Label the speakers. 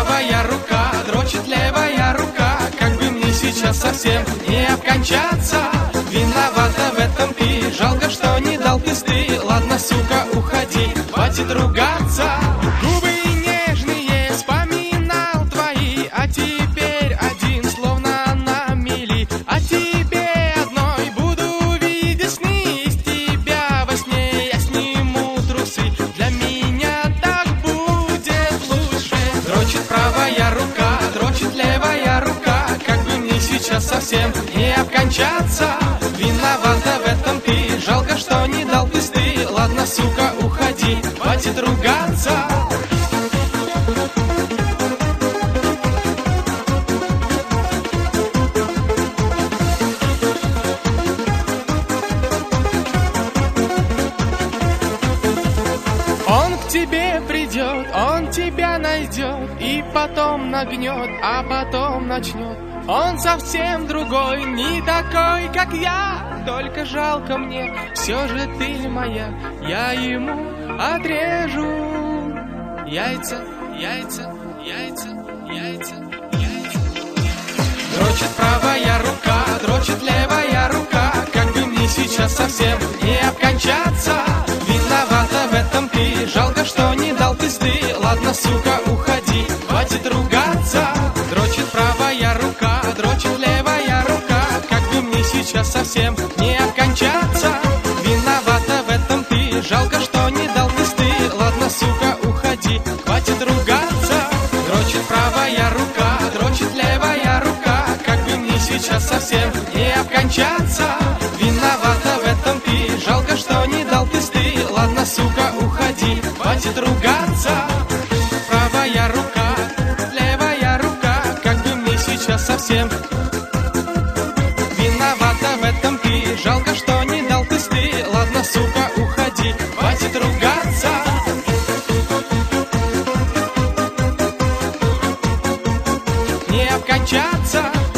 Speaker 1: правая рука, дрочит левая рука. Как бы мне сейчас совсем не обкончаться. Виновата в этом ты, жалко, что не дал пизды. Ладно, сука, уходи, хватит ругаться. Губы нежные вспоминал твои, а теперь один, словно на мели. А тебе одной буду видеть сны, из тебя во сне я сниму трусы. Для меня так будет лучше. Дрочит правая рука, дрочит левая рука. Как бы мне сейчас совсем не обкончаться. Виновата в этом ты, жалко, что не дал пизды. Ладно, сука, уходи, хватит ругаться. Он к тебе придет, он тебя найдет, и потом нагнет, а потом начнет. Он совсем другой, не такой, как я. Только жалко мне, все же ты моя. Я ему отрежу яйца, яйца, яйца, яйца, яйца. Дрочит правая рука, дрочит левая рука. Как бы мне сейчас совсем не обкончаться. Виновата в этом ты, жалко, что не дал пизды. Ладно, сука, уходи, хватит ругаться. Дрочит правая рука, дрочит левая рука. Как бы мне сейчас совсем не обкончаться. Виновата в этом ты, жалко, что не дал пизды. Ладно, сука, уходи, хватит ругаться. Дрочит правая рука, дрочит левая рука. Как бы мне сейчас совсем не обкончаться. Виновата в этом ты, жалко, что не дал пизды. Ладно, сука, уходи, хватит ругаться. Правая рука, левая рука. Как бы мне сейчас совсем. Виновата в этом ты, жалко, что не дал пизды. Ладно, сука, уходи, хватит ругаться. Не обкончаться.